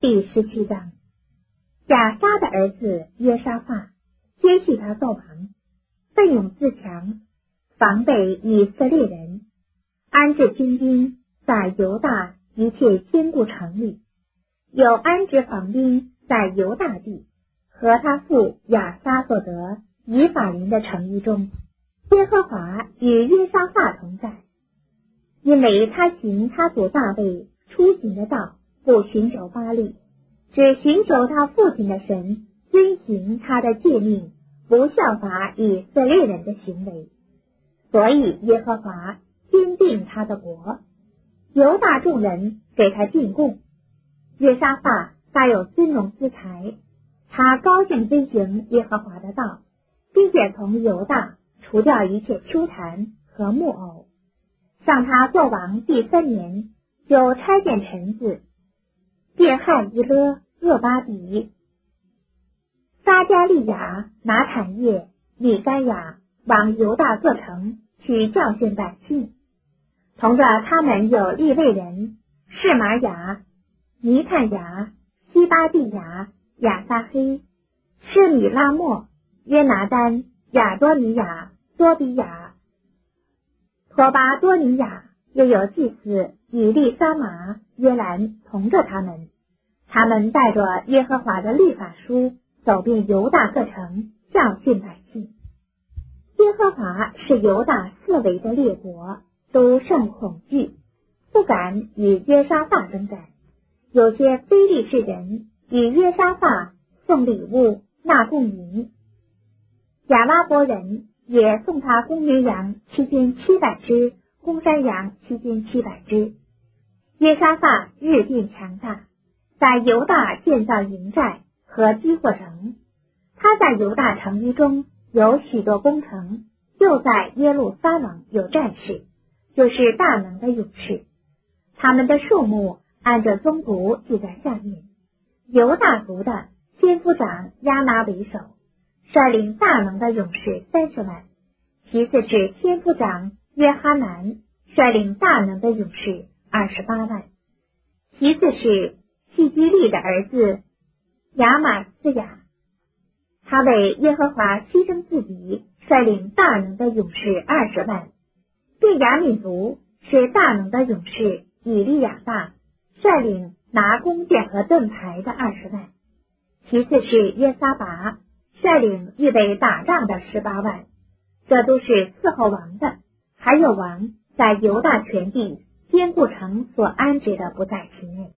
第17章，亚撒的儿子约沙法接续他做王，奋勇自强，防备以色列人，安置军兵在犹大一切坚固城里，有安置防兵在犹大地和他父亚撒所得以法琳的城邑中。耶和华与约沙法同在，因为他行他祖大卫出行的道，不寻求巴力，只寻求他父亲的神，遵行他的诫命，不效法以色列人的行为。所以耶和华坚定他的国，犹大众人给他进贡。约沙法大有尊荣之才，他高兴遵行耶和华的道，并且从犹大除掉一切丘坛和木偶。上他作王第3年，就差遣臣子便汉伊勒、厄巴底、撒加利亚、拿坦叶、米该亚往犹大各城去教训百姓。同着他们有利未人示玛雅、尼探雅、西巴蒂雅、亚撒黑、施米拉莫、约拿丹、亚多尼亚、多比亚、托巴多尼亚，又有祭司以利沙玛、约兰同着他们。他们带着耶和华的律法书，走遍犹大各城，教训百姓。耶和华是犹大四围的列国，都甚恐惧，不敢与约沙法征战。有些非利士人与约沙法送礼物，纳贡银。亚拉伯人也送他公绵羊7700只，公山羊7700只。约沙法日渐强大，在犹大建造营寨和基货城。他在犹大城邑中有许多工程，又在耶路撒冷有战士，就是大能的勇士。他们的数目按着宗族记在下面。犹大族的先夫长亚拿为首，率领大能的勇士30万。其次是先夫长约哈南，率领大能的勇士28万。其次是希基利的儿子亚玛斯雅，他为耶和华牺牲自己，率领大能的勇士20万。便雅悯族是大能的勇士以利亚大，率领拿弓箭和盾牌的20万。其次是约撒拔，率领预备打仗的18万。这都是伺候王的，还有王在犹大全地坚固城所安置的不在其内。